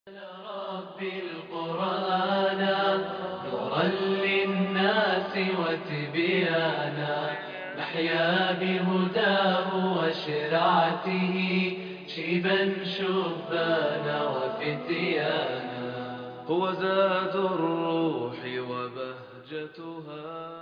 رب القرآن نورا للناس وتبيانا نحيا بهداه وشرعته شيبا شبانا وفتيانا هو زاد الروح وبهجتها.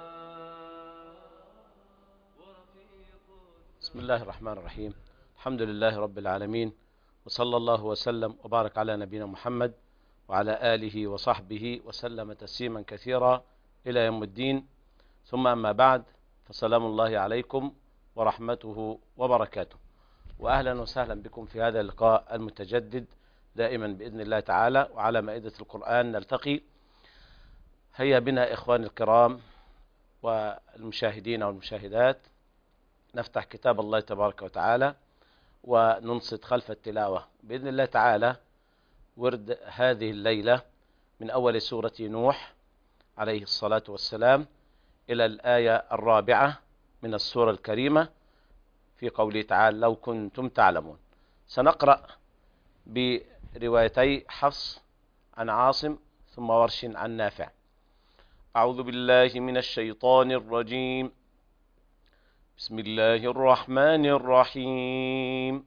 بسم الله الرحمن الرحيم. الحمد لله رب العالمين، وصلى الله وسلم وبارك على نبينا محمد وعلى آله وصحبه وسلم تسليما كثيرا إلى يوم الدين. ثم أما بعد، فسلام الله عليكم ورحمته وبركاته، وأهلا وسهلا بكم في هذا اللقاء المتجدد دائما بإذن الله تعالى، وعلى مائدة القرآن نلتقي. هيا بنا إخواني الكرام والمشاهدين والمشاهدات نفتح كتاب الله تبارك وتعالى وننصت خلف التلاوة بإذن الله تعالى. ورد هذه الليلة من أول سورة نوح عليه الصلاة والسلام إلى الآية 4 من السورة الكريمة، في قوله تعالى: لو كنتم تعلمون. سنقرأ بروايتي حفص عن عاصم ثم ورش عن نافع. أعوذ بالله من الشيطان الرجيم. بسم الله الرحمن الرحيم.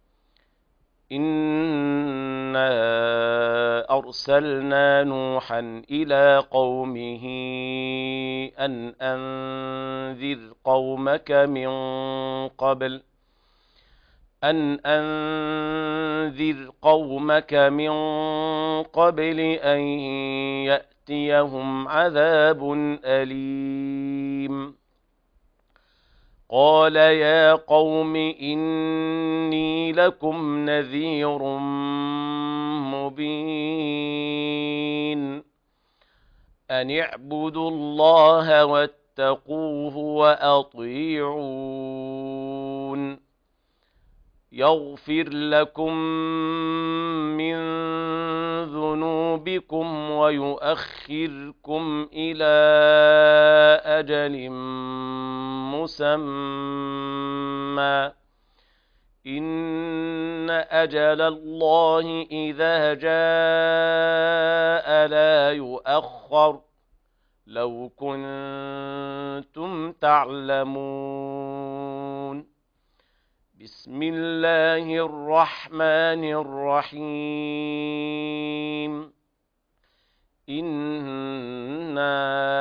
إنا أرسلنا نوحا إلى قومه أن أنذر قومك من قبل أن يأتيهم عذاب أليم. قال يا قوم إني لكم نذير مبين أن اعبدوا الله واتقوه وأطيعون يغفر لكم من ذنوبكم ويؤخركم إلى أجل مسمى إن أجل الله إذا جاء لا يؤخر لو كنتم تعلمون. بسم الله الرحمن الرحيم. إنا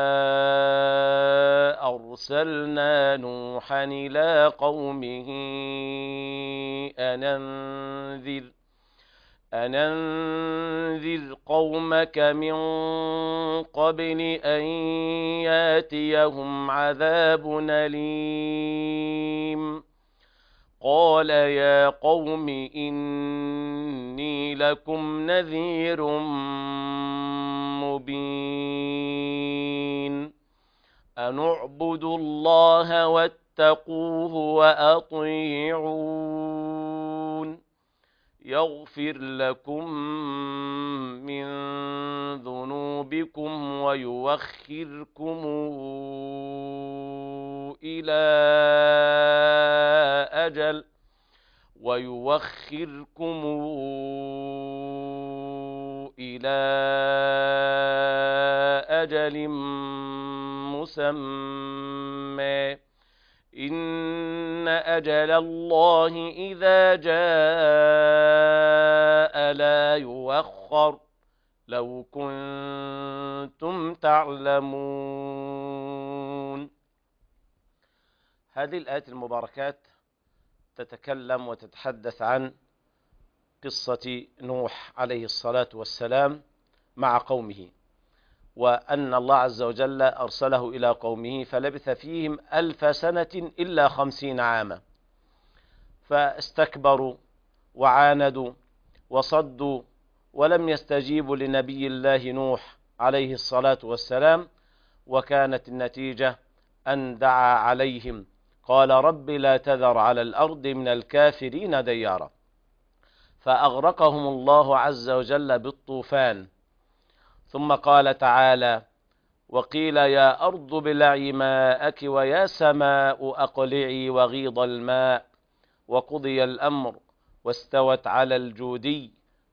أرسلنا نوحا إلى قومه أن أنذر قومك من قبل أن ياتيهم عذاب أليم. قال يا قوم إني لكم نذير مبين أن اعبدوا الله واتقوه وأطيعون يغفر لكم من ذنوبكم ويؤخركم إلى أجل مسمى إن أجل الله إذا جاء لا يؤخر لو كنتم تعلمون. هذه الآيات المباركات تتكلم وتتحدث عن قصة نوح عليه الصلاة والسلام مع قومه، وأن الله عز وجل أرسله إلى قومه فلبث فيهم 1000 سنة إلا 50 عاما، فاستكبروا وعاندوا وصدوا ولم يستجيبوا لنبي الله نوح عليه الصلاة والسلام، وكانت النتيجة أن دعا عليهم قال رب لا تذر على الأرض من الكافرين ديارا، فأغرقهم الله عز وجل بالطوفان. ثم قال تعالى: وقيل يا أرض ابلعي ماءك ويا سماء أقلعي وغيض الماء وقضي الأمر واستوت على الجودي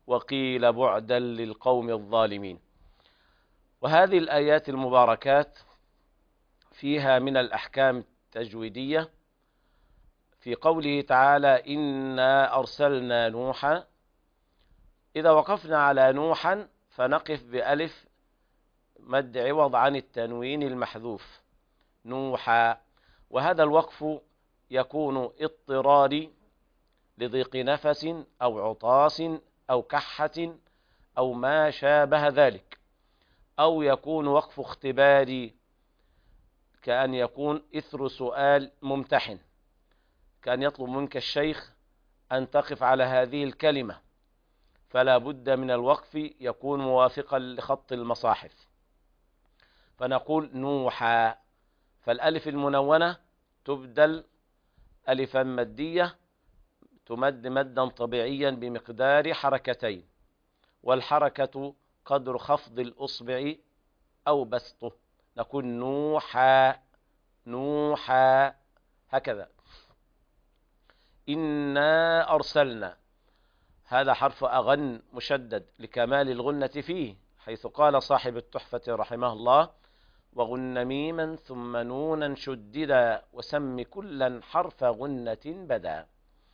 وقيل بعدا للقوم الظالمين. وهذه الآيات المباركات فيها من الأحكام التجويدية في قوله تعالى إنا أرسلنا نوحا. إذا وقفنا على نوحا فنقف بألف مد عوض عن التنوين المحذوف نوحا، وهذا الوقف يكون اضطراري لضيق نفس أو عطاس أو كحة أو ما شابه ذلك، أو يكون وقف اختباري كأن يكون إثر سؤال ممتحن، كأن يطلب منك الشيخ أن تقف على هذه الكلمة، فلا بد من الوقف يكون موافقا لخط المصاحف، فنقول نوحا، فالألف المنونة تبدل ألفا مدية تمد مدا طبيعيا بمقدار حركتين، والحركة قدر خفض الأصبع أو بسطه، نقول نوحا نوحا هكذا. إنا أرسلنا، هذا حرف أغن مشدد لكمال الغنة فيه، حيث قال صاحب التحفة رحمه الله وغن ميما ثم نونا شددا وسم كلا حرف غنة بدا.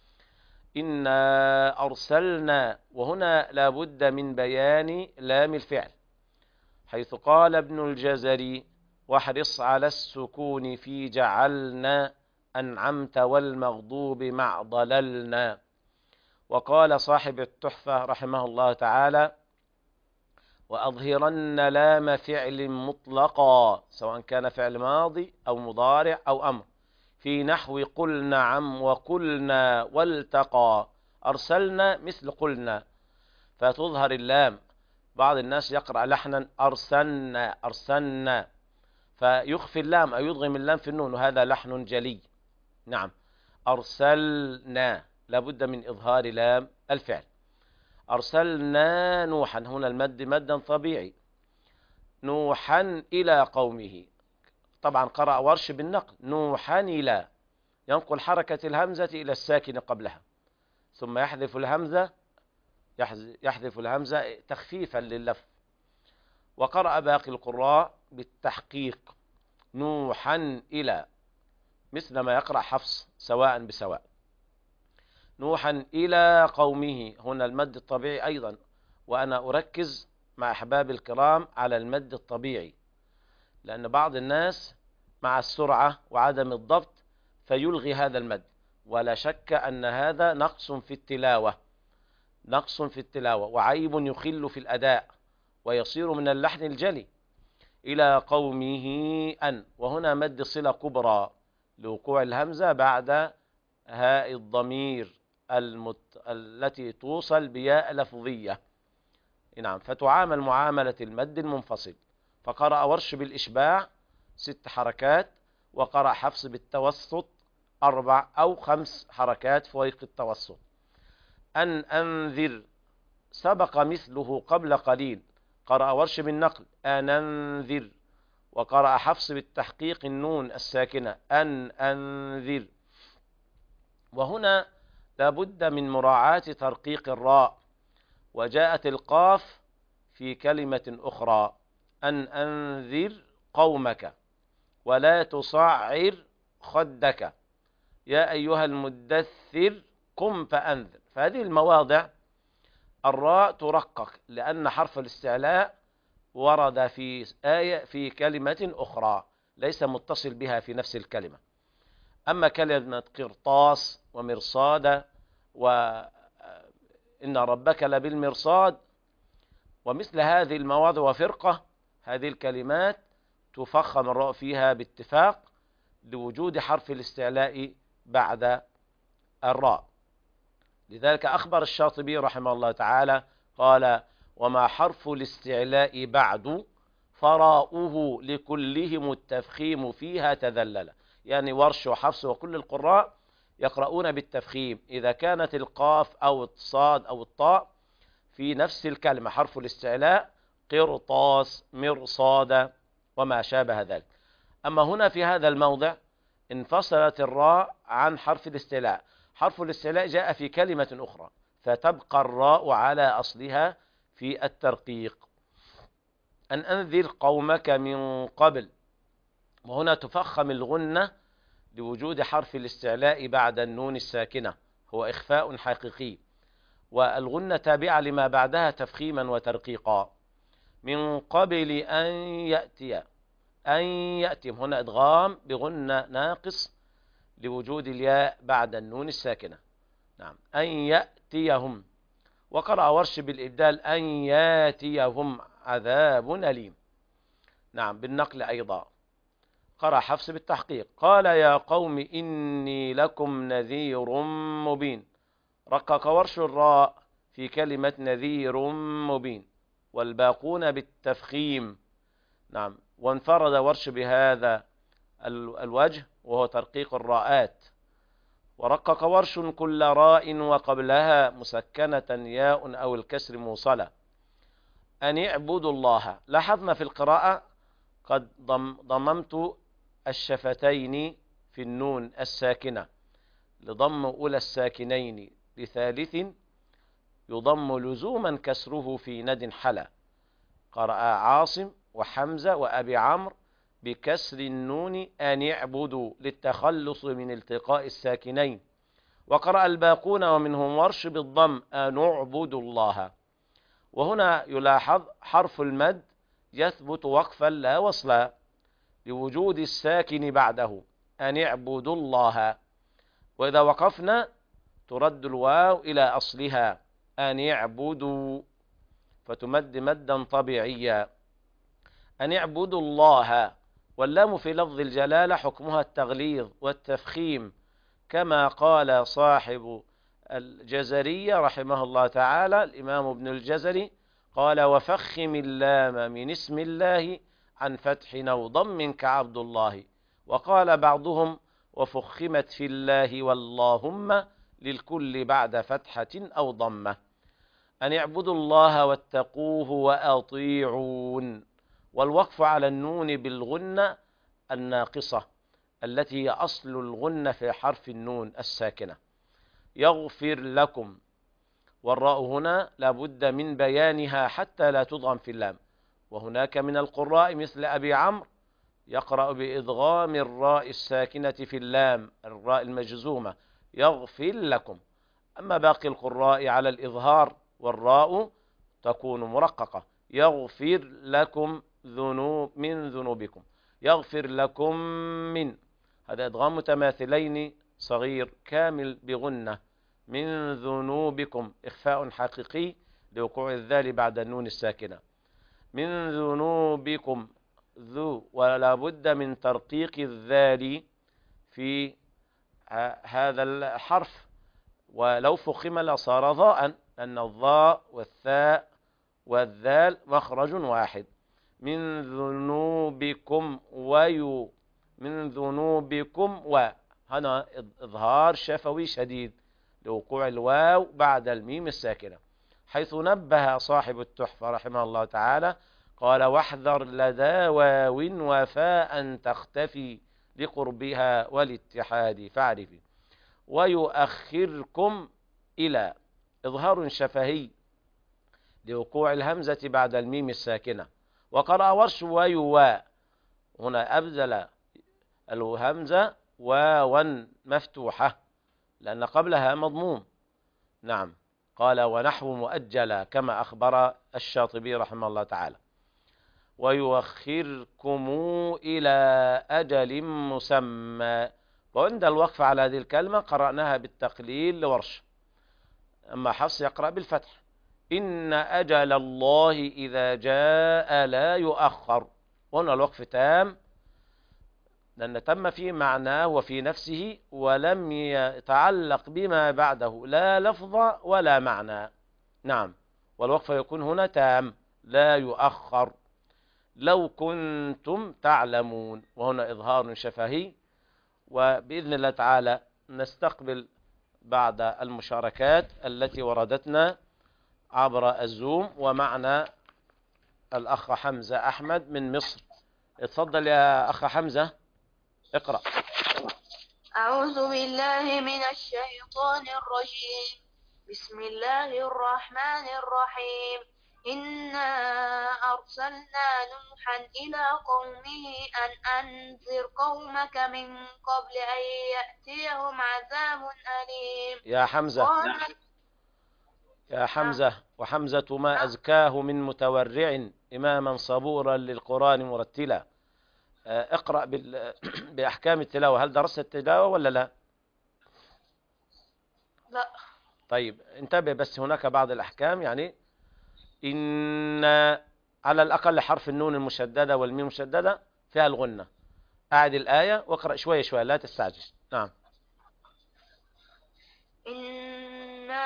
إنا أرسلنا، وهنا لا بد من بيان لام الفعل، حيث قال ابن الجزري واحرص على السكون في جعلنا أنعمت والمغضوب مع ضللنا. وقال صاحب التحفة رحمه الله تعالى وأظهرن لام فعل مطلقا، سواء كان فعل ماضي أو مضارع أو أمر، في نحو قل نعم وقلنا والتقى. أرسلنا مثل قلنا، فتظهر اللام. بعض الناس يقرأ لحنا أرسلنا أرسلنا فيخفي اللام أو يضغم اللام في النون، وهذا لحن جلي. نعم، أرسلنا لابد من إظهار لام الفعل. أرسلنا نوحا، هنا المد مدا طبيعي، نوحا إلى قومه. طبعا قرأ ورش بالنقل نوحا إلى، ينقل حركة الهمزة إلى الساكن قبلها، ثم يحذف الهمزة تخفيفا لللفظ. وقرأ باقي القراء بالتحقيق نوحا إلى، مثل ما يقرأ حفص سواء بسواء. نوحا إلى قومه، هنا المد الطبيعي أيضا، وأنا أركز مع أحباب الكرام على المد الطبيعي، لأن بعض الناس مع السرعة وعدم الضبط فيلغي هذا المد، ولا شك أن هذا نقص في التلاوة، نقص في التلاوة وعيب يخل في الأداء ويصير من اللحن الجلي. إلى قومه أن، وهنا مد صلة كبرى لوقوع الهمزة بعد هاء الضمير التي توصل بياء لفظية. نعم، فتعامل معاملة المد المنفصل. فقرأ ورش بالإشباع 6 حركات، وقرأ حفص بالتوسط 4 أو 5 حركات فوق التوسط. أن أنذر سبق مثله قبل قليل، قرأ ورش بالنقل أن أنذر، وقرأ حفص بالتحقيق النون الساكنة أن أنذر. وهنا لابد من مراعاة ترقيق الراء، وجاءت القاف في كلمة أخرى أن أنذر قومك ولا تصعر خدك يا أيها المدثر قم فأنذر. فهذه المواضع الراء ترقق، لأن حرف الاستعلاء ورد في آية في كلمة أخرى ليس متصل بها في نفس الكلمة. أما كلمة قرطاس ومرصاد وإن ربك لبالمرصاد ومثل هذه المواضع وفرقة، هذه الكلمات تفخم الراء فيها باتفاق لوجود حرف الاستعلاء بعد الراء. لذلك أخبر الشاطبي رحمه الله تعالى قال وما حرف الاستعلاء بعد فراؤه لكلهم التفخيم فيها تذلل. يعني ورش وحفص وكل القراء يقرؤون بالتفخيم إذا كانت القاف أو الصاد أو الطاء في نفس الكلمة حرف الاستعلاء، قرطاس مرصاد وما شابه ذلك. أما هنا في هذا الموضع انفصلت الراء عن حرف الاستعلاء، حرف الاستعلاء جاء في كلمة أخرى فتبقى الراء على أصلها في الترقيق. أن أنذر قومك من قبل، وهنا تفخم الغنة لوجود حرف الاستعلاء بعد النون الساكنة، هو إخفاء حقيقي، والغنة تابعة لما بعدها تفخيما وترقيقا. من قبل أن يأتي، أن يأتي هنا إدغام بغنة ناقص لوجود الياء بعد النون الساكنة. نعم، أن يأتيهم. وقرأ ورش بالإبدال أن ياتيهم عذاب أليم. نعم، بالنقل أيضا. قرأ حفص بالتحقيق قال يا قوم إني لكم نذير مبين. رقق ورش الراء في كلمة نذير مبين، والباقون بالتفخيم. نعم، وانفرد ورش بهذا الوجه وهو ترقيق الراءات. ورقق ورش كل راء وقبلها مسكنة ياء أو الكسر موصلة. أن اعبدوا الله. لاحظنا في القراءة قد ضممت الشفتين في النون الساكنة لضم أولى الساكنين لثالث يضم لزوما كسره في ند حلا. قرأ عاصم وحمزة وأبي عمرو بكسر النون أن اعبدوا للتخلص من التقاء الساكنين. وقرأ الباقون ومنهم ورش بالضم أن اعبدوا الله. وهنا يلاحظ حرف المد يثبت وقفا لا وصلا لوجود الساكن بعده أن اعبدوا الله. وإذا وقفنا ترد الواو إلى أصلها أن يعبدوا فتمد مدا طبيعيا. أن يعبدوا الله. واللام في لفظ الجلالة حكمها التغليظ والتفخيم، كما قال صاحب الجزرية رحمه الله تعالى الإمام ابن الجزري قال وفخم اللام من اسم الله عن فتح أو ضم كعبد الله. وقال بعضهم وفخمت في الله واللهم للكل بعد فتحة أو ضمة. أن يعبدوا الله واتقوه وأطيعون. والوقف على النون بالغنة الناقصة التي هي أصل الغنة في حرف النون الساكنة. يغفر لكم. والراء هنا لابد من بيانها حتى لا تضغم في اللام. وهناك من القراء مثل أبي عمرو يقرأ بإدغام الراء الساكنة في اللام الراء المجزومة يغفر لكم. أما باقي القراء على الإظهار والراء تكون مرققة يغفر لكم من ذنوبكم. يغفر لكم من، هذا إدغام متماثلين صغير كامل بغنة. من ذنوبكم إخفاء حقيقي لوقوع الذال بعد النون الساكنة. من ذنوبكم ذو، ولا بد من ترقيق الذال في هذا الحرف، ولو فخم لصار ضاء لأن الضاء والثاء والذال مخرج واحد. من ذنوبكم من ذنوبكم هنا إظهار شفوي شديد لوقوع الواو بعد الميم الساكنة، حيث نبه صاحب التحفة رحمه الله تعالى قال واحذر لدى واو وفاء تختفي لقربها والاتحاد فاعرفي. ويؤخركم إلى، إظهار شفهي لوقوع الهمزة بعد الميم الساكنة. وقرأ ورش ويوا، هنا أبدل الهمزة واوا مفتوحة لأن قبلها مضموم. نعم، قال ونحو مؤجلة كما أخبر الشاطبي رحمه الله تعالى. ويؤخركم إلى أجل مسمى. وعند الوقف على هذه الكلمة قرأناها بالتقليل لورش. أما حفص يقرأ بالفتح إن أجل الله إذا جاء لا يؤخر. وهنا الوقف تام لأن تم في معناه وفي نفسه ولم يتعلق بما بعده لا لفظ ولا معنى. نعم، والوقف يكون هنا تام لا يؤخر. لو كنتم تعلمون، وهنا إظهار شفهي. وبإذن الله تعالى نستقبل بعد المشاركات التي وردتنا عبر الزوم. ومعنا الأخ حمزة أحمد من مصر. اتفضل يا أخ حمزة، اقرأ. أعوذ بالله من الشيطان الرجيم. بسم الله الرحمن الرحيم. إنا أرسلنا نوحا إلى قومه أن أنذر قومك من قبل أن يأتيهم عذاب أليم. يا حمزة، قال يا حمزة، وحمزة ما أزكاه من متورع إماما صبورا للقرآن مرتلا. اقرأ بأحكام التلاوة. هل درست التلاوة ولا لا؟ لا. طيب انتبه بس، هناك بعض الأحكام، يعني إن على الأقل حرف النون المشددة والميم المشددة فيها الغنة. أعد الآية واقرأ شوية شوية، لا تستعجل. نعم. إنا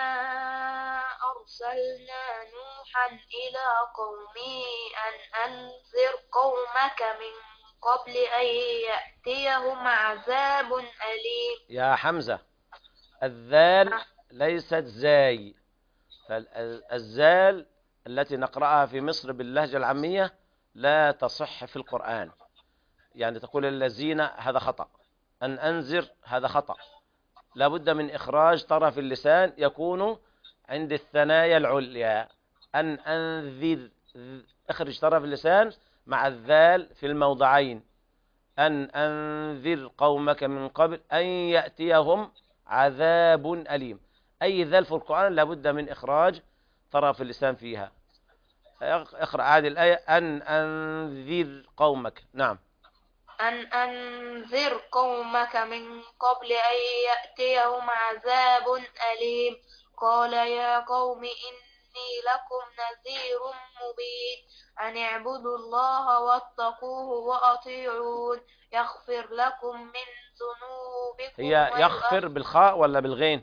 أرسلنا نوحا إلى قومه أن أنذر قومك من قبل أن يأتيهم عذاب أليم. يا حمزة، الذال ليست زاي، فالزال التي نقرأها في مصر باللهجة العامية لا تصح في القرآن. يعني تقول الذين، هذا خطأ. أن أنذر هذا خطأ. لابد من إخراج طرف اللسان يكون عند الثنايا العليا. أن أنذر، اخرج طرف اللسان مع الذال في الموضعين. أن أنذر قومك من قبل أن يأتيهم عذاب أليم. أي ذال في القرآن لابد من إخراج طرف اللسان فيها. اقرأ عاد الآية. أن أنذر قومك. نعم. أن أنذر قومك من قبل أن يأتيهم عذاب أليم. قال يا قوم إني لكم نذير مبين. أن اعبدوا الله واتقوه وأطيعون يغفر لكم من ذنوبكم هي يغفر بالخاء ولا بالغين؟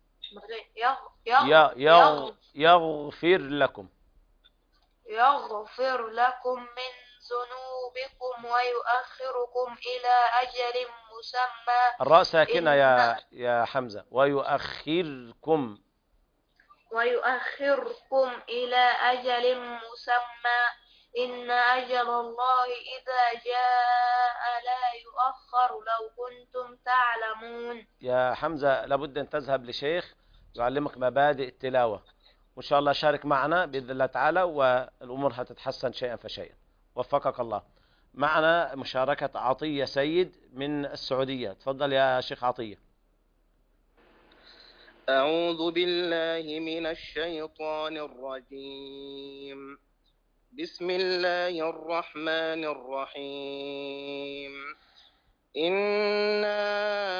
يغفر لكم. يغفر لكم من ذنوبكم ويؤخركم إلى أجل مسمى. الراء ساكنة يا حمزة. ويؤخركم إلى أجل مسمى. إن أجل الله إذا جاء لا يؤخر لو كنتم تعلمون. يا حمزة، لابد أن تذهب لشيخ يعلمك مبادئ التلاوة، وإن شاء الله شارك معنا بإذن الله تعالى، والأمور هتتحسن شيئا فشيئا. وفقك الله. معنا مشاركة عطية سيد من السعودية. تفضل يا شيخ عطية. أعوذ بالله من الشيطان الرجيم. بسم الله الرحمن الرحيم. إنا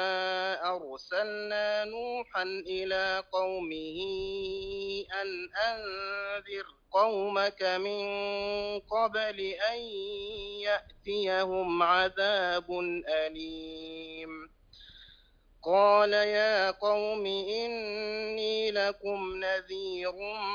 أرسلنا نوحا إلى قومه أن أنذر قومك من قبل أن يأتيهم عذاب أليم. قال يا قوم إني لكم نذير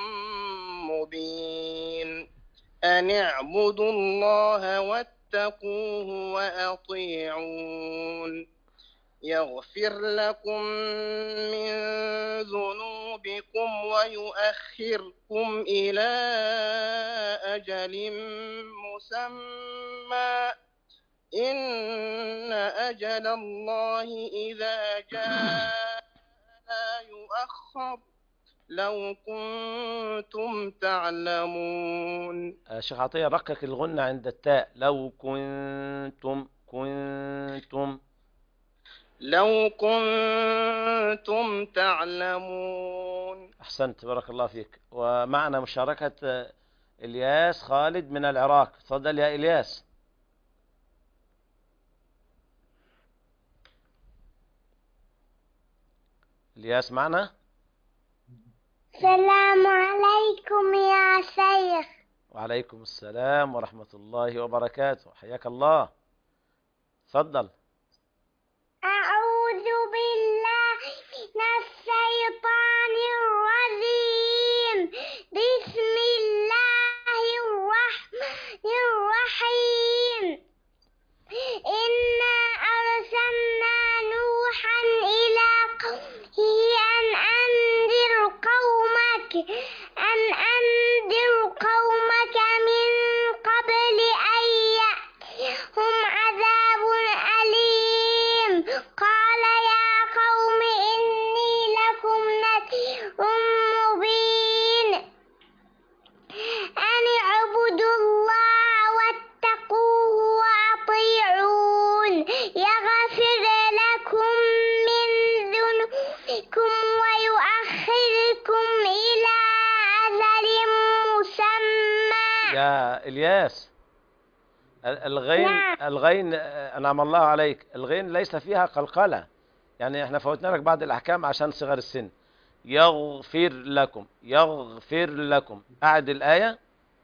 مبين. أن اعبدوا الله واتقوه وأطيعون يغفر لكم من ذنوبكم ويؤخركم إلى أجل مسمى. إن أجل الله إذا جاء لا يؤخر لو كنتم تعلمون. شيخ عطية، ركك الغنة عند التاء. لو كنتم تعلمون. أحسنت، بارك الله فيك. ومعنا مشاركة إلياس خالد من العراق. تفضل يا إلياس. إلياس معنا؟ السلام عليكم يا شيخ. وعليكم السلام ورحمة الله وبركاته. حياك الله. تفضل. أعوذ بالله من الشيطان الرجيم. بسم الله الرحمن الرحيم. إنا أرسلنا نوحا إلى قومه أن أنذر قومك من قبل أن يأتيهم عذاب أليم. قال يا قوم إني لكم نذير يا إلياس، الغين نعم. الغين أنعم الله عليك، الغين ليس فيها قلقلة، يعني احنا فوتنا لك بعض الأحكام عشان صغر السن. يغفر لكم، يغفر لكم، أعد الآية.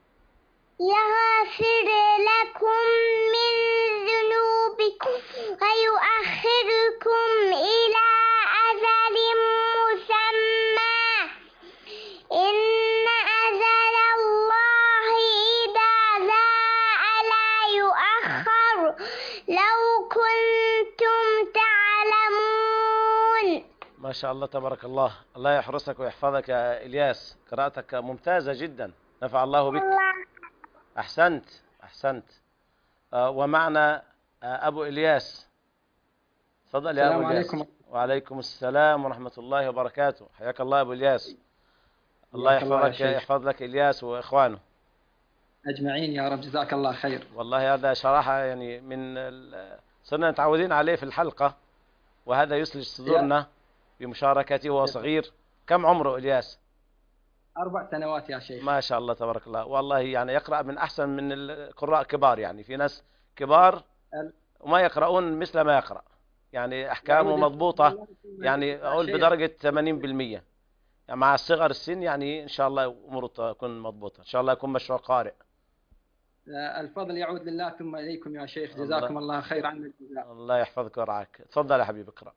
يغفر لكم من ذنوبكم ويؤخركم إلى أجل مسمى إن أجل الله إذا جاء لا يؤخر لو كنتم تعلمون. ما شاء الله تبارك الله، الله يحرسك ويحفظك يا إلياس، قراءتك ممتازة جدا، نفع الله بك. الله. أحسنت أحسنت. ومعنا أبو إلياس، تفضل يا أبو السلام إلياس. عليكم. وعليكم السلام ورحمة الله وبركاته، حياك الله يا أبو إلياس. الله حياك الله يا يحفظك، شيخ. يحفظ لك إلياس وإخوانه. أجمعين يا رب، جزاك الله خير. والله هذا صراحة يعني صرنا متعودين عليه في الحلقة، وهذا يسلج صدورنا بمشاركته وهو صغير. كم عمره إلياس؟ 4 سنوات يا شيخ. ما شاء الله تبارك الله، والله يعني يقرأ من أحسن من القراء كبار، يعني في ناس كبار وما يقرؤون مثل ما يقرأ، يعني أحكامه مضبوطة، يعني أقول بدرجة 80%، يعني مع صغر السن يعني إن شاء الله أموره تكون مضبوطة، إن شاء الله يكون مشروع قارئ. الفضل يعود لله ثم إليكم يا شيخ، جزاكم الله خير عنا الجزاء. الله يحفظك ويرعاك. تفضل يا حبيبي اقرأ.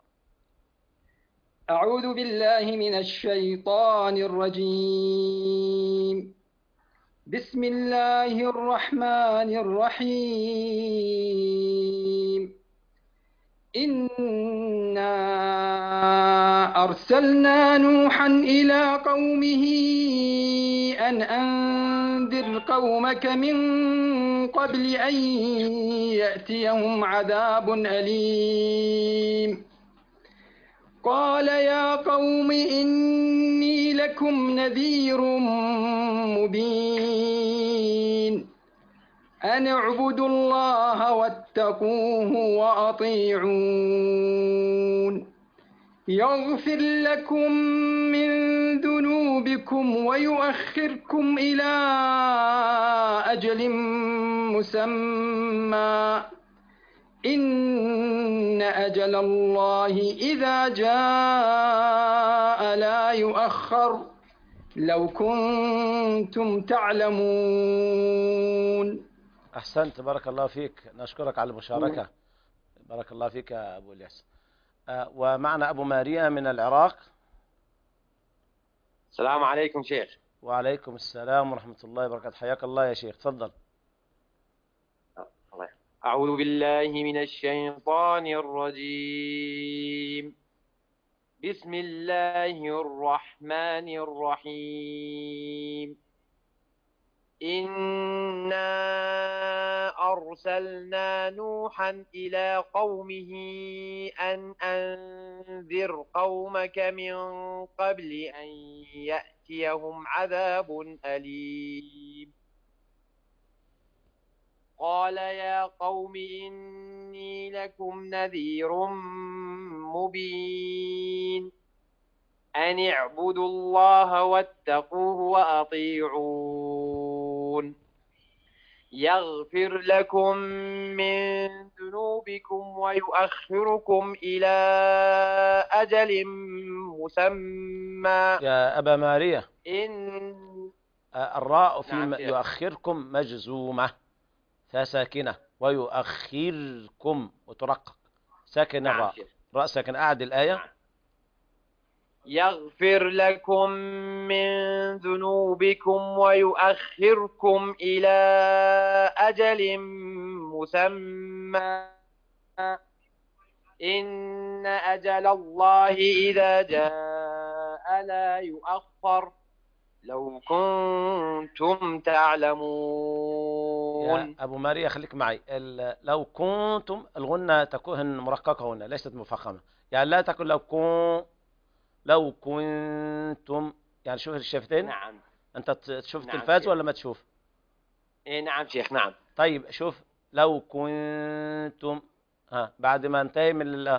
أعوذ بالله من الشيطان الرجيم. بسم الله الرحمن الرحيم. إنا أرسلنا نوحا إلى قومه أن أنذر قومك من قبل أن يأتيهم عذاب أليم. قال يا قوم إني لكم نذير مبين أن اعبدوا الله واتقوه وأطيعون يغفر لكم من ذنوبكم ويؤخركم إلى أجل مسمى إن أجل الله إذا جاء لا يؤخر لو كنتم تعلمون. أحسنت، بارك الله فيك، نشكرك على المشاركة. بارك الله فيك يا أبو الياس. ومعنا أبو ماريا من العراق. السلام عليكم شيخ. وعليكم السلام ورحمة الله وبركاته، حياك الله يا شيخ، تفضل. أعوذ بالله من الشيطان الرجيم. بسم الله الرحمن الرحيم. إنا أرسلنا نوحا إلى قومه أن أنذر قومك من قبل أن يأتيهم عذاب أليم. قال يا قوم إني لكم نذير مبين أن اعبدوا الله واتقوه وأطيعون يغفر لكم من ذنوبكم ويؤخركم إلى أجل مسمى. يا أبا ماريا، إن الراء في نعم يؤخركم مجزومة فساكنة، ويؤخركم وترقق، ساكن نعم الراء، راء ساكن. أعد الآية. نعم. يغفر لكم من ذنوبكم ويؤخركم إلى أجل مسمى إن أجل الله إذا جاء لا يؤخر لو كنتم تعلمون. يا أبو ماريا خليك معي، لو كنتم، الغنة تكون مرققة هنا ليست مفخمة، يعني لا تقول لو كنتم، يعني شوف الشفتين. نعم. أنت تشوف نعم التلفاز شيخ. ولا ما تشوف؟ إيه نعم شيخ. نعم. طيب شوف، لو كنتم، بعد ما انتهي من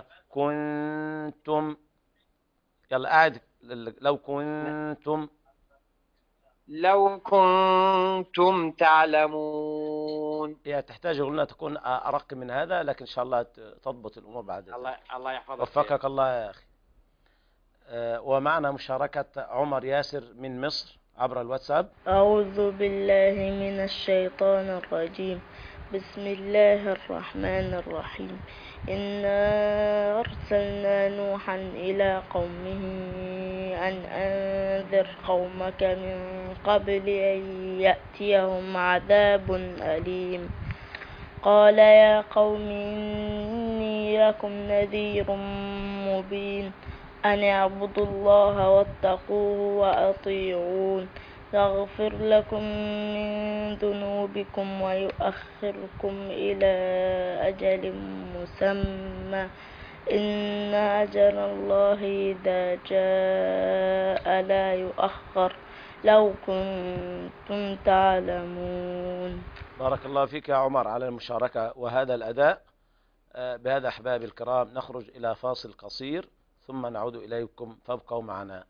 كنتم، يلا قاعد، لو كنتم. لو كنتم تعلمون. هي تحتاج قلنا تكون أرق من هذا، لكن إن شاء الله تضبط الأمور بعد ذلك. الله يحفظك. وفقك الله يا أخي. ومعنا مشاركة عمر ياسر من مصر عبر الواتساب. أعوذ بالله من الشيطان الرجيم. بسم الله الرحمن الرحيم. إنا أرسلنا نوحا إلى قومه أن أنذر قومك من قبل أن يأتيهم عذاب أليم. قال يا قوم إني لكم نذير مبين أن اعبدوا الله واتقوه وأطيعون يغفر لكم من ذنوبكم ويؤخركم إلى أجل مسمى إن أجل الله إذا جاء لا يؤخر لو كنتم تعلمون. بارك الله فيك يا عمر على المشاركة وهذا الأداء. بهذا أحبابي الكرام نخرج إلى فاصل قصير ثم نعود إليكم، فابقوا معنا.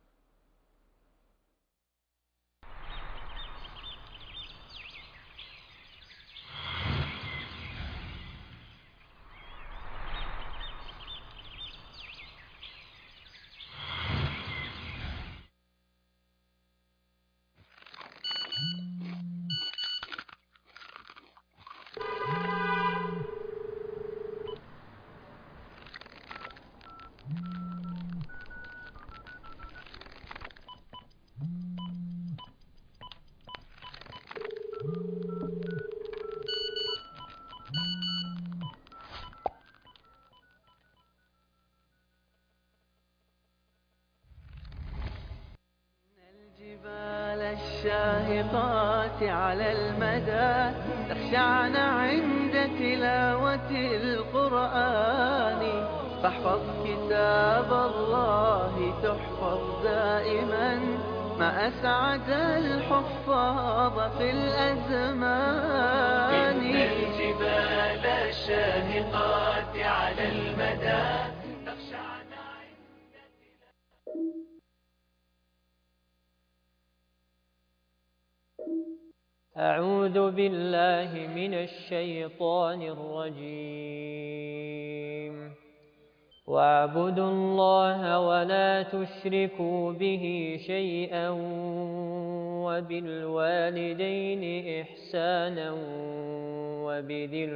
الشاهقات على المدى تخشعن عند تلاوة القرآن، فاحفظ كتاب الله تحفظ دائما ما أسعد الحفاظ في الأزمان. إن الجبال الشاهقات على المدى تخشعن أعوذ بالله من الشيطان الرجيم. واعبدوا الله ولا تشركوا به شيئا وبالوالدين إحسانا وبذي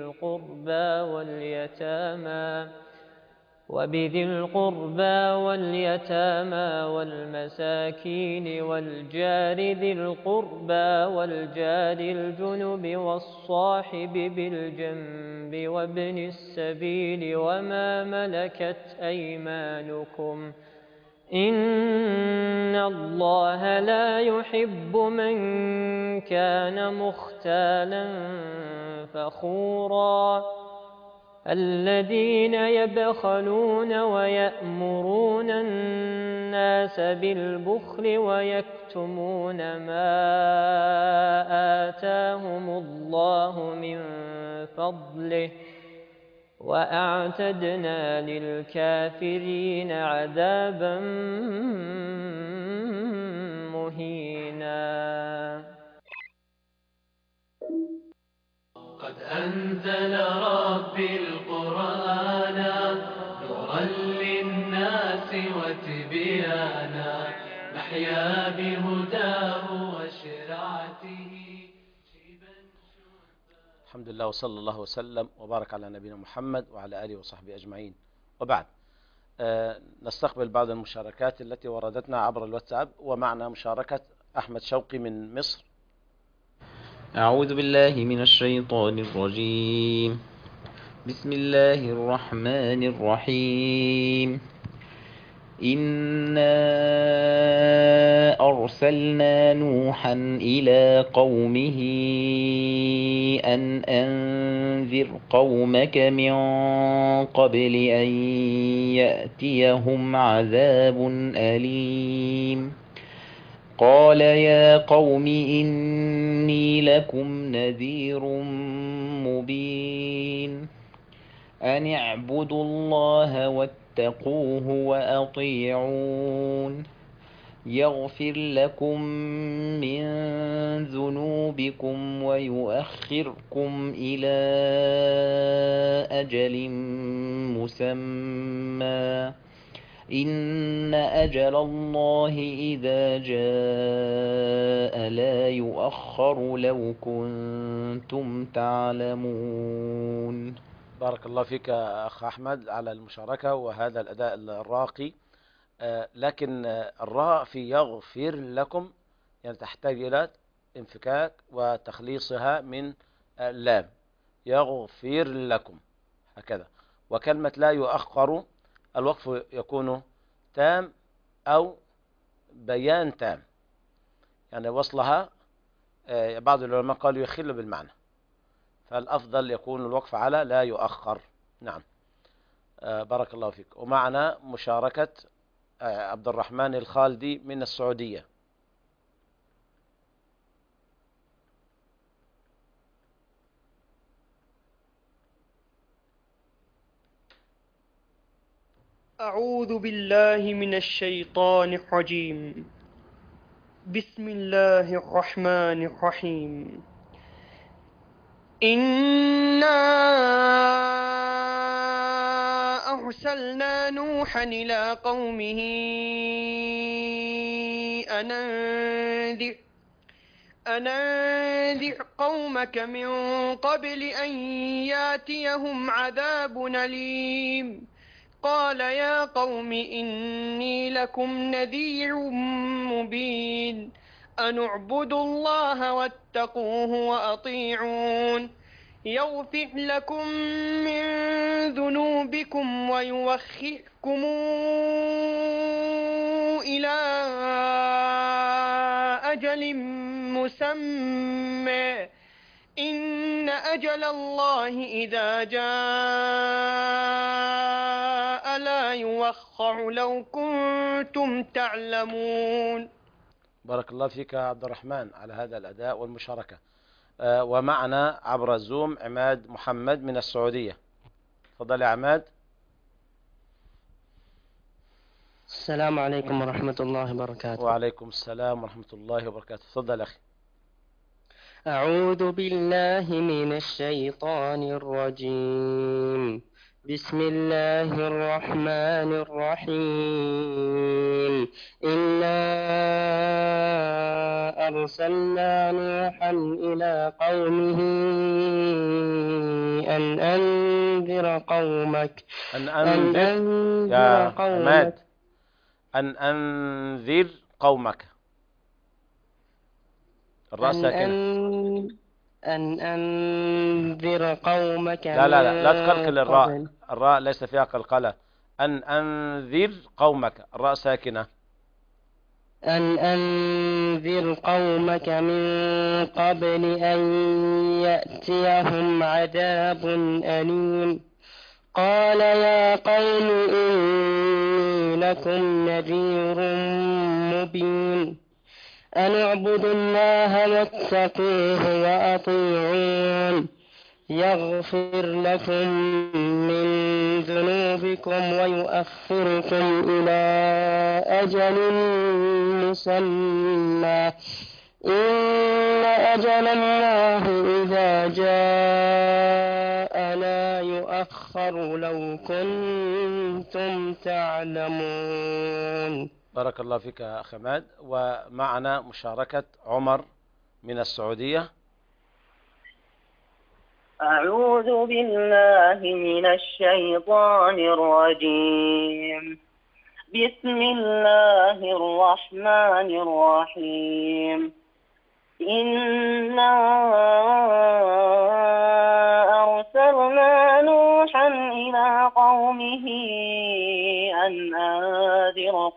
القربى واليتامى والمساكين والجار ذي القربى والجار الجنب والصاحب بالجنب وابن السبيل وما ملكت أيمانكم إن الله لا يحب من كان مختالا فخورا. الذين يبخلون ويأمرون الناس بالبخل ويكتمون ما آتاهم الله من فضله وأعتدنا للكافرين عذابا مهينا. قد أنزل ربي القرآن نورا للناس وتبيانا نحيا بهداه وشرعته. الحمد لله وصلى الله وسلم وبارك على نبينا محمد وعلى آله وصحبه أجمعين. وبعد نستقبل بعض المشاركات التي وردتنا عبر الواتساب، ومعنا مشاركة أحمد شوقي من مصر. أعوذ بالله من الشيطان الرجيم. بسم الله الرحمن الرحيم. إنا أرسلنا نوحا إلى قومه أن أنذر قومك من قبل أن يأتيهم عذاب أليم. قال يا قوم إني لكم نذير مبين أن اعبدوا الله واتقوه وأطيعون يغفر لكم من ذنوبكم ويؤخركم إلى أجل مسمى إن أجل الله إذا جاء لا يؤخر لو كنتم تعلمون. بارك الله فيك أخ أحمد على المشاركة وهذا الأداء الراقي. لكن الراء في يغفر لكم يعني تحتاج إلى انفكاك وتخليصها من اللام. يغفر لكم هكذا. وكلمة لا يؤخر الوقف يكون تام أو بيان تام، يعني وصلها بعض العلماء قالوا يخل بالمعنى، فالأفضل يكون الوقف على لا يؤخر. نعم. بارك الله فيك. ومعنا مشاركة عبد الرحمن الخالدي من السعودية. أعوذ بالله من الشيطان الرجيم. بسم الله الرحمن الرحيم. إنا أرسلنا نوحا إلى قومه أن أنذر قومك من قبل أن ياتيهم عذاب أليم. قال يا قوم إني لكم نذير مبين أن اعبدوا الله واتقوه وأطيعون يغفر لكم من ذنوبكم ويوخركم إلى أجل مسمى إن أجل الله إذا جاء لا يوخر لو كنتم تعلمون. بارك الله فيك يا عبد الرحمن على هذا الأداء والمشاركة. ومعنا عبر الزوم عماد محمد من السعودية. تفضل يا عماد. السلام عليكم ورحمة الله وبركاته. وعليكم السلام ورحمة الله وبركاته. تفضل أخي. أعوذ بالله من الشيطان الرجيم. بسم الله الرحمن الرحيم. إنا أرسلنا نوحا إلى قومه أن أنذر قومك أن أنذر قومك. الراء ساكنة. أن أنذر قومك. لا تقلقل الراء. الراء ليس فيها قلقلة. أن أنذر قومك. الراء ساكنة. أن أنذر قومك من قبل أن يأتيهم عذاب أليم. قال يا قوم إني لكم نذير مبين أن اعبدوا الله واتقوه وأطيعون يغفر لكم من ذنوبكم ويؤخركم إلى أجل مسمى إن أجل الله إذا جاء لا يؤخر لو كنتم تعلمون. بارك الله فيك يا أخي عماد. ومعنا مشاركة عمر من السعودية. أعوذ بالله من الشيطان الرجيم. بسم الله الرحمن الرحيم. إنا أرسلنا نوحا إلى قومه أن أنذر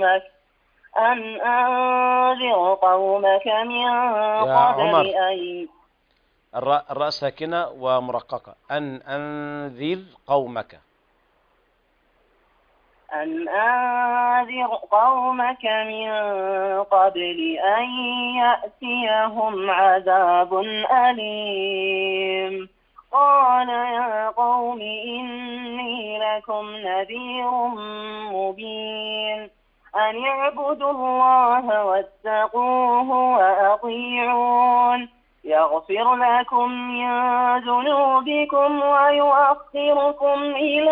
قومك من قبل أن الراء ساكنة ومرققة. أن أنذر قومك. أن أنذر قومك من قبل أن يأتيهم عذاب أليم. قال يا قوم إني لكم نذير مبين أن اعبدوا الله واتقوه وأطيعون يغفر لكم من ذنوبكم ويؤخركم إلى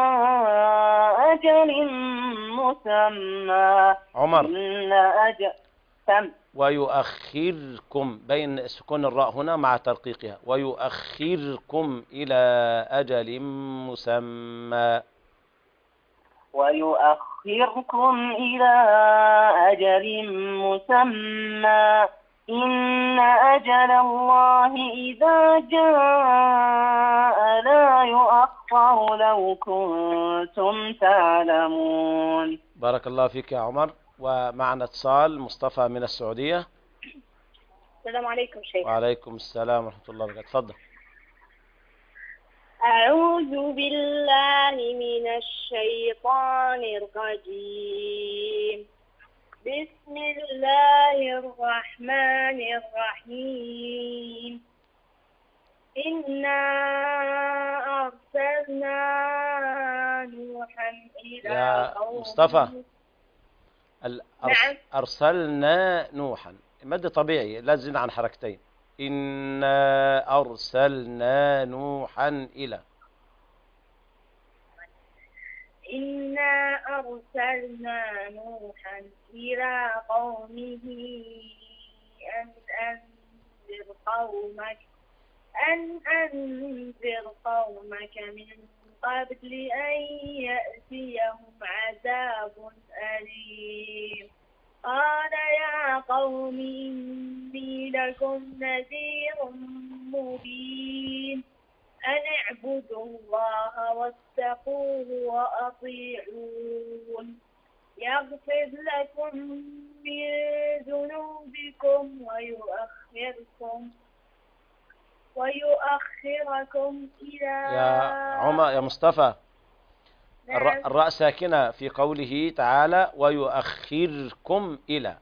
أجل مسمى. عمر. إن أجل ويؤخركم بين سكون الراء هنا مع ترقيقها، ويؤخركم إلى أجل مسمى. ويؤخركم إلى أجل مسمى. إن أجل الله إذا جاء لا يؤخر لو كنتم تعلمون. بارك الله فيك يا عمر. ومعنا اتصال مصطفى من السعودية. السلام عليكم شيخ. وعليكم السلام ورحمة الله وبركاته. تفضل. أعوذ بالله من الشيطان الرجيم. بسم الله الرحمن الرحيم. إنا أرسلنا نوحا إلى يا قومه. مصطفى نعم. أرسلنا نوحا مد طبيعي لا تزيد عن حركتين. إنا أرسلنا نوحا إلى. إنا أرسلنا نوحا إلى قومه أن أنذر قومك من قبل أن يأتيهم عذاب أليم. قال يا قوم إني لكم نذير مبين أن اعبدوا الله واتقوه وأطيعون يغفر لكم من ذنوبكم ويؤخركم إلى. يا عمر يا مصطفى. نعم. الراء ساكنة في قوله تعالى ويؤخركم إلى.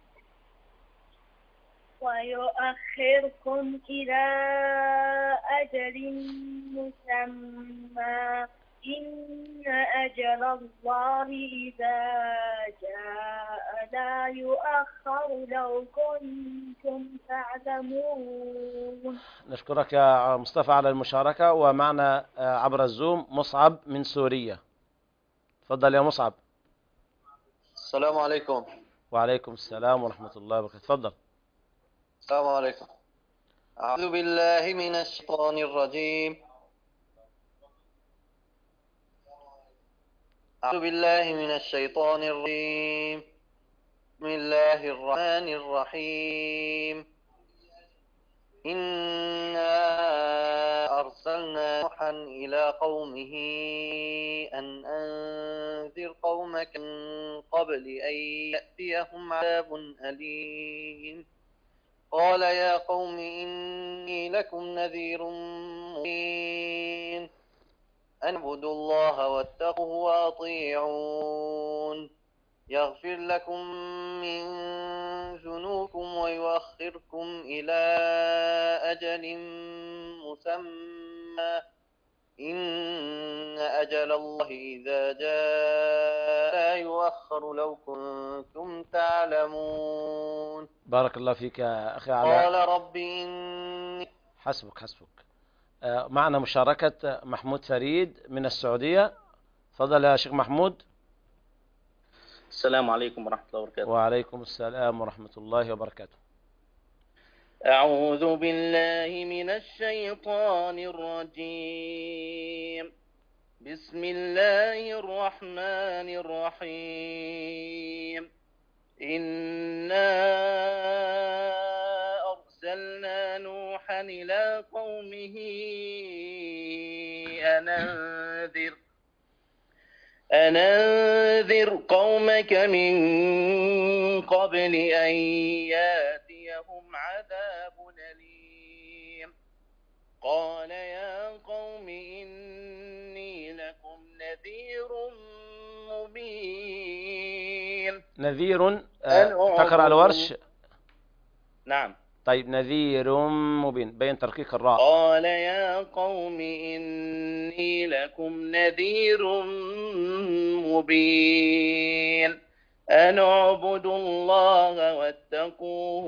ويؤخركم إلى أجل مسمى. إن أجل الله إذا جاء لا يؤخر لو كنتم تعلمون. نشكرك يا مصطفى على المشاركة. ومعنا عبر الزوم مصعب من سوريا. تفضل يا مصعب. السلام عليكم. وعليكم السلام ورحمة الله وبركاته. تفضل. السلام عليكم. أعوذ بالله من الشيطان الرجيم. أعوذ بالله من الشيطان الرجيم. بسم الله الرحمن الرحيم. إنا أرسلنا نوحا إلى قومه أن أنذر قومك من قبل أن يأتيهم عذاب أليم. قال يا قوم إني لكم نذير مبين أن اعبدوا الله واتقوه وأطيعون يغفر لكم من ذنوبكم ويؤخركم إلى أجل مسمى. إن أجل الله إذا جاء لا يؤخر لو كنتم تعلمون. بارك الله فيك يا أخي. قال رب إني. حسبك. معنا مشاركة محمود فريد من السعودية. تفضل يا شيخ محمود. السلام عليكم ورحمة الله وبركاته. وعليكم السلام ورحمة الله وبركاته. أعوذ بالله من الشيطان الرجيم. بسم الله الرحمن الرحيم. إنا أرسلنا نوحا إلى قومه أن أنذر قومك من قبل أن يأتيهم عذاب أليم. قال يا قوم إني لكم نذير مبين. نذير تقرأ الورش. نعم. طيب نذير مبين بين ترقيق الراء. قال يا قوم إني لكم نذير مبين أن اعبدوا الله واتقوه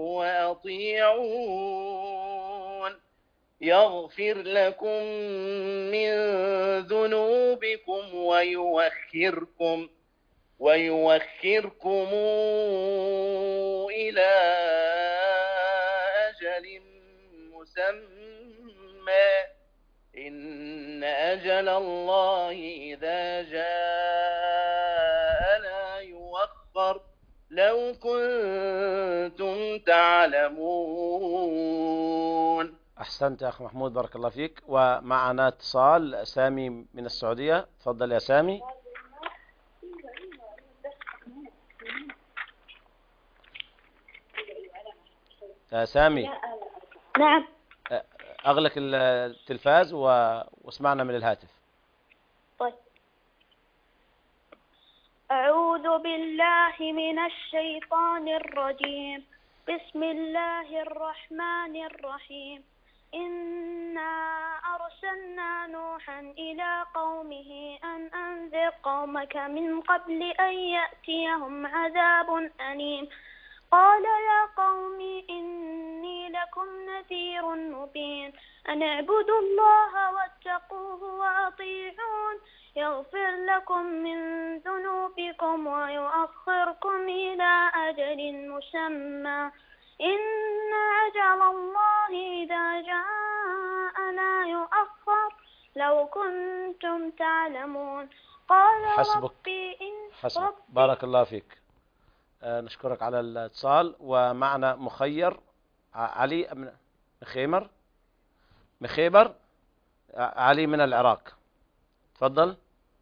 وأطيعون يغفر لكم من ذنوبكم ويوخركم إلى أجل مسمى إن أجل الله إذا جاء لا يؤخر لو كنتم تعلمون. أحسنت يا أخ محمود، بارك الله فيك. ومعنا اتصال سامي من السعودية. تفضل يا سامي. يا سامي. نعم. أغلق التلفاز واسمعنا من الهاتف. طيب. أعوذ بالله من الشيطان الرجيم. بسم الله الرحمن الرحيم. إنا أرسلنا نوحا إلى قومه أن أنذر قومك من قبل أن يأتيهم عذاب أليم. قال يا قوم إني لكم نذير مبين أن اعبدوا الله واتقوه وأطيعون يغفر لكم من ذنوبكم ويؤخركم إلى أجل مسمى إن أجل الله إذا جاء لا يؤخر لو كنتم تعلمون. قال ربي حسبك. بارك الله فيك. نشكرك على الاتصال. ومعنا مخير علي مخيبر علي من العراق. تفضل.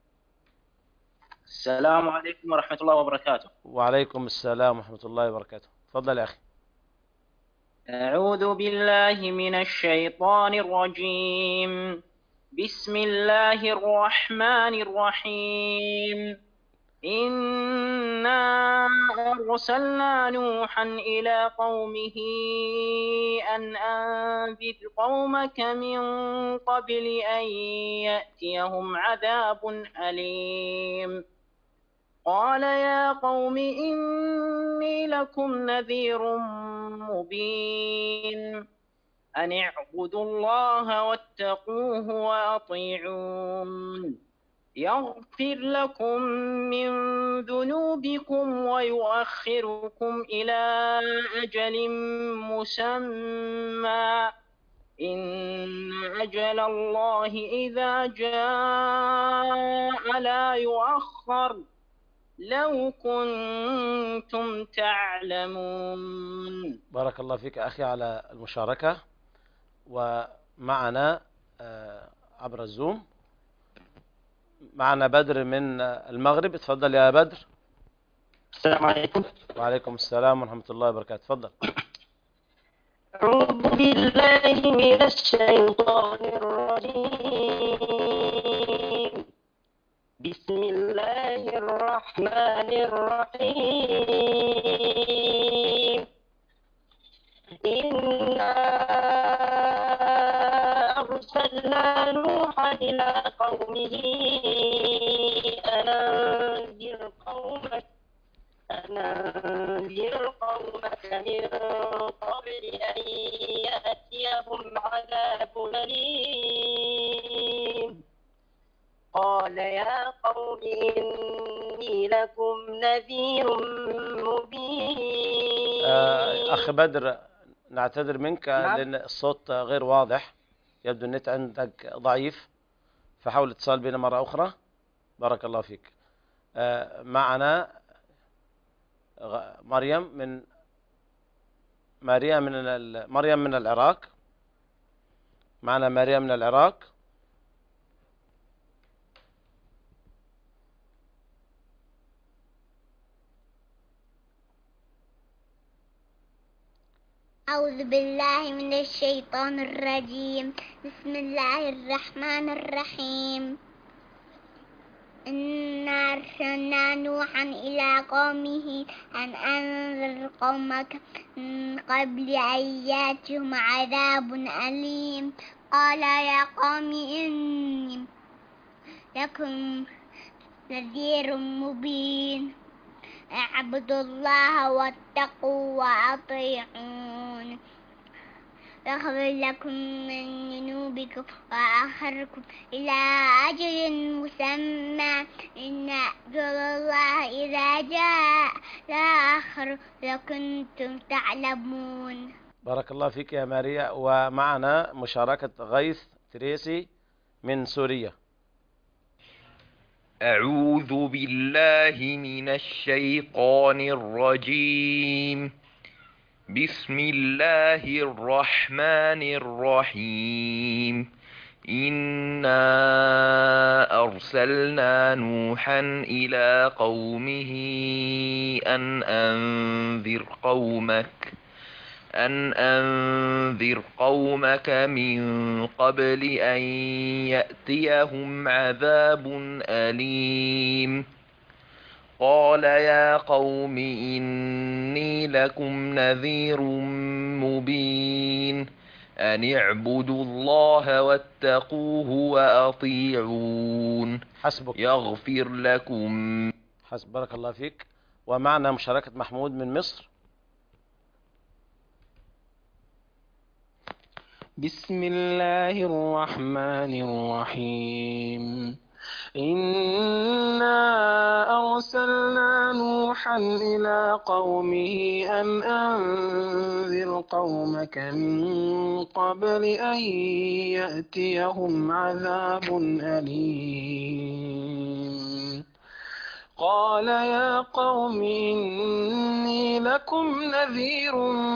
السلام عليكم ورحمة الله وبركاته. وعليكم السلام ورحمة الله وبركاته. تفضل يا أخي. أعوذ بالله من الشيطان الرجيم. بسم الله الرحمن الرحيم. إنا أرسلنا نوحا إلى قومه أن أنذر قومك من قبل أن يأتيهم عذاب أليم. قال يا قوم إني لكم نذير مبين أن اعبدوا الله واتقوه وأطيعون يغفر لكم من ذنوبكم ويؤخركم إلى أجل مسمى إن أجل الله إذا جاء لا يؤخر لو كنتم تعلمون. بارك الله فيك أخي على المشاركة. ومعنا عبر الزوم معنا بدر من المغرب. تفضل يا بدر. السلام عليكم. وعليكم السلام ورحمة الله وبركاته. تفضل. أعوذ بالله من الشيطان الرجيم. بسم الله الرحمن الرحيم. إنا أرسلنا نوحا إلى قومه أن أنذر قومك من قبل أن يأتيهم عذاب أليم. قال يا قوم إني لكم نذير مبين. أخ بدر، نعتذر منك لأن الصوت غير واضح، يبدو النت عندك ضعيف، فحاول اتصال بنا مرة أخرى. بارك الله فيك. معنا مريم من العراق. معنا مريم من العراق. أعوذ بالله من الشيطان الرجيم. بسم الله الرحمن الرحيم. إنا أرسلنا نوحا إلى قومه أن أنذر قومك من قبل أن يأتيهم عذاب أليم. قال يا قوم إني لكم نذير مبين اعبدوا الله واتقوا وأطيعون يغفر لكم من ذنوبكم ويؤخركم إلى أجل مسمى إن أجل الله إذا جاء لا يؤخر لو كنتم تعلمون. بارك الله فيك يا ماريا. ومعنا مشاركة غيث تريسي من سوريا. أعوذ بالله من الشيطان الرجيم. بسم الله الرحمن الرحيم. إنا أرسلنا نوحا إلى قومه أن أنذر قومك من قبل أن يأتيهم عذاب أليم. قال يا قوم إني لكم نذير مبين أن اعبدوا الله واتقوه وأطيعون حسبك. يغفر لكم. بارك الله فيك. ومعنا مشاركة محمود من مصر. بسم الله الرحمن الرحيم. إنا أرسلنا نوحا إلى قومه أن أنذر قومك من قبل أن يأتيهم عذاب أليم. قال يا قوم إني لكم نذير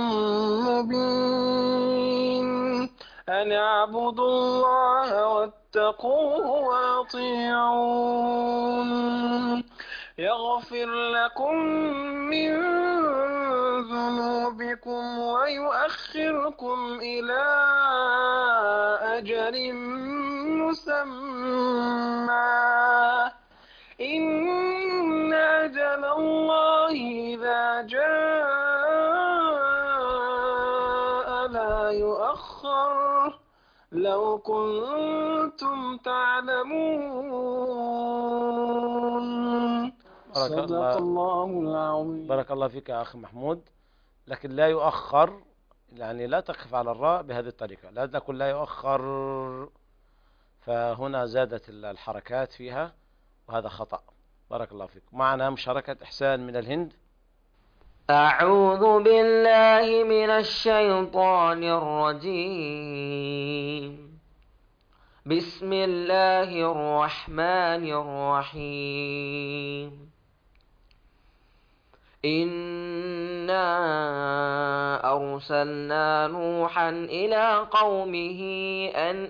مبين أن اعبدوا الله واتقوه وأطيعون يغفر لكم من ذنوبكم ويؤخركم إلى أجل مسمى إن أجل الله إذا جاء لا يؤخر لو كنتم تعلمون. صدق الله العظيم. بارك الله فيك يا أخي محمود. لكن لا يؤخر، يعني لا تقف على الراء بهذه الطريقة، لا تقول لا يؤخر، فهنا زادت الحركات فيها وهذا خطأ. بارك الله فيك. معنا مشاركة إحسان من الهند. أعوذ بالله من الشيطان الرجيم. بسم الله الرحمن الرحيم. إنا أرسلنا نوحا إلى قومه أن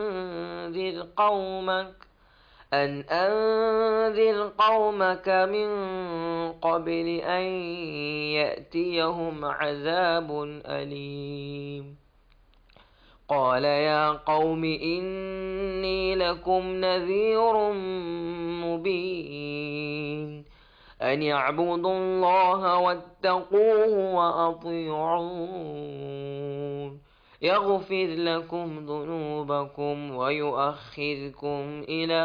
أنذر قومك من قبل أن يأتيهم عذاب أليم. قال يا قوم إني لكم نذير مبين أن يعبدوا الله واتقوه وأطيعون يغفر لكم ذنوبكم ويؤخركم إلى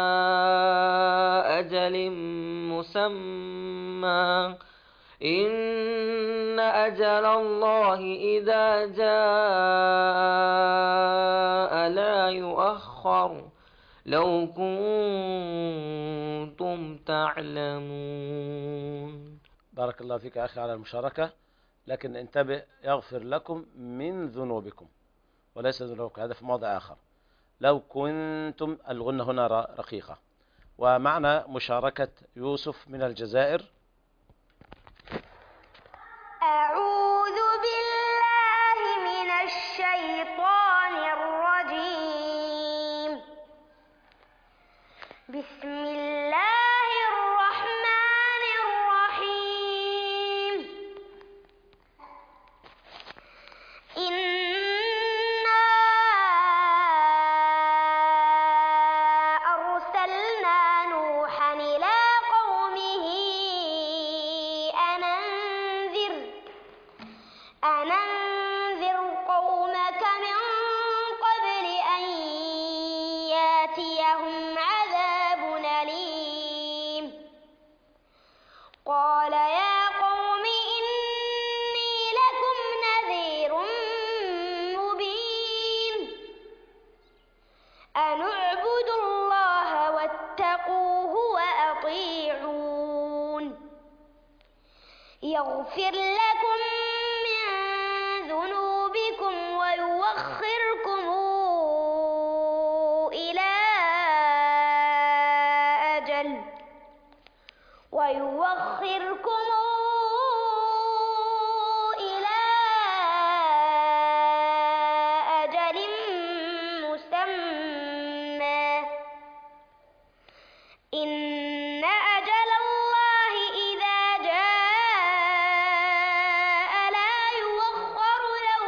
أجل مسمى إن أجل الله إذا جاء لا يؤخر لو كنتم تعلمون. بارك الله فيك يا أخي على المشاركة، لكن انتبه، يغفر لكم من ذنوبكم وليس ذنوبكم، هذا في موضع آخر. لو كنتم، الغنة هنا رقيقة. ومعنا مشاركة يوسف من الجزائر. أعوذ بالله من الشيطان الرجيم. بسم الله الرحمن الرحيم. إنا أرسلنا نوحا إلى قومه أن أنذر قومك من قبل أن يأتيهم عذاب أليم. قال أن اعبدوا الله واتقوه وأطيعون يغفر لكم من ذنوبكم ويوخركم إلى أجل مسمى إن أجل الله إذا جاء لا يؤخر لو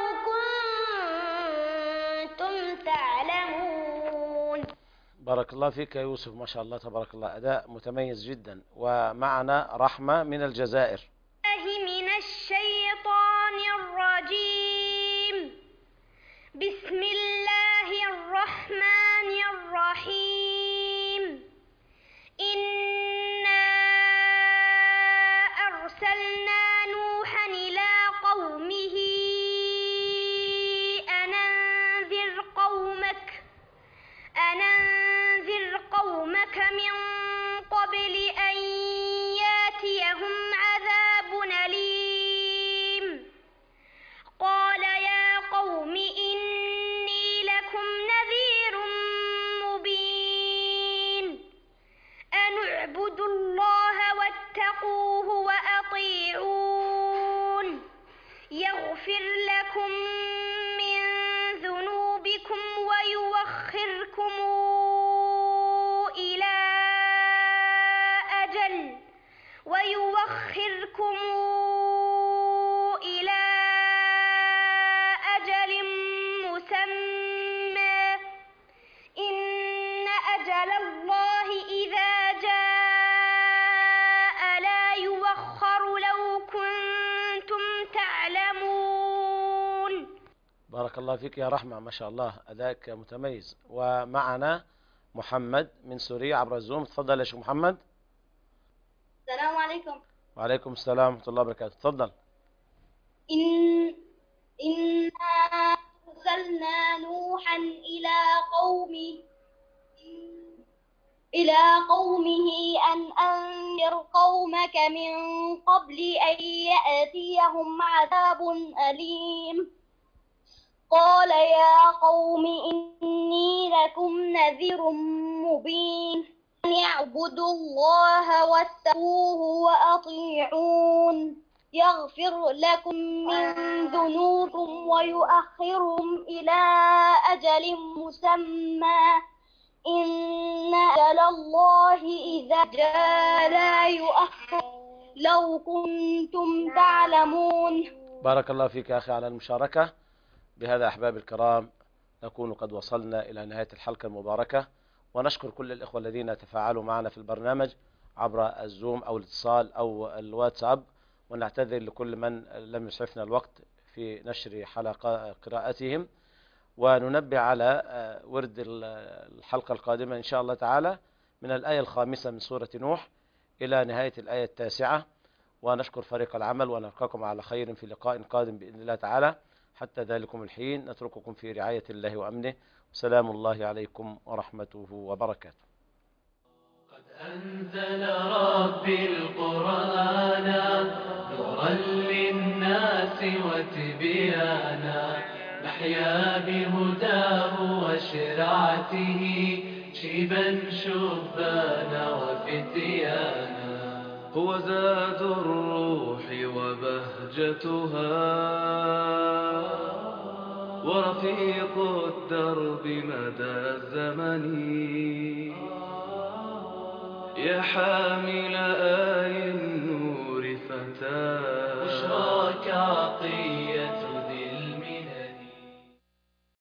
كنتم تعلمون. بارك الله فيك يا يوسف، ما شاء الله تبارك الله، أداء متميز جدا. ومعنا رحمة من الجزائر. من الشيطان الرجيم. بسم الله الرحمن الرحيم. إنا أرسلنا نوحا إلى قومه أن أنذر قومك من قبل أن ياتيهم عذاب أليم. قال يا قوم إني لكم نذير مبين أن اعبدوا الله واتقوه وأطيعون يغفر لكم من ذنوبكم ويوخركم إلى أجل مسمى إن أجل الله إذا جاء لا يؤخر لو كنتم تعلمون. بارك الله فيك يا رحمة، ما شاء الله أداءك متميز. ومعنا محمد من سوريا عبر الزوم. تفضل يا شيخ محمد. السلام عليكم. وعليكم السلام ورحمة الله وبركاته. تفضل. إنا أرسلنا نوحا إلى قومه أن أنذر قومك من قبل أن يأتيهم عذاب أليم. قال يا قوم إني لكم نذير مبين أن اعبدوا الله واتقوه وأطيعون يغفر لكم من ذنوبكم ويؤخرهم إلى أجل مسمى إن أجل الله إذا جاء لا يؤخر لو كنتم تعلمون. بارك الله فيك يا أخي على المشاركة. بهذا أحباب الكرام نكون قد وصلنا إلى نهاية الحلقة المباركة، ونشكر كل الإخوة الذين تفاعلوا معنا في البرنامج عبر الزوم أو الاتصال أو الواتساب، ونعتذر لكل من لم يسعفنا الوقت في نشر حلقة قراءتهم. وننبه على ورد الحلقة القادمة إن شاء الله تعالى من الآية 5 من سورة نوح إلى نهاية الآية 9. ونشكر فريق العمل ونلقاكم على خير في لقاء قادم بإذن الله تعالى. حتى ذلكم الحين نترككم في رعاية الله وأمنه، وسلام الله عليكم ورحمته وبركاته. قد أنزل ربي القرآن نورا للناس وتبيانا، نحيا بهداه وشرعته شيبا شبانا وفتيانا. هو زاد الروح وبهجتها ورفيق الدرب مدى الزمن، يا حامل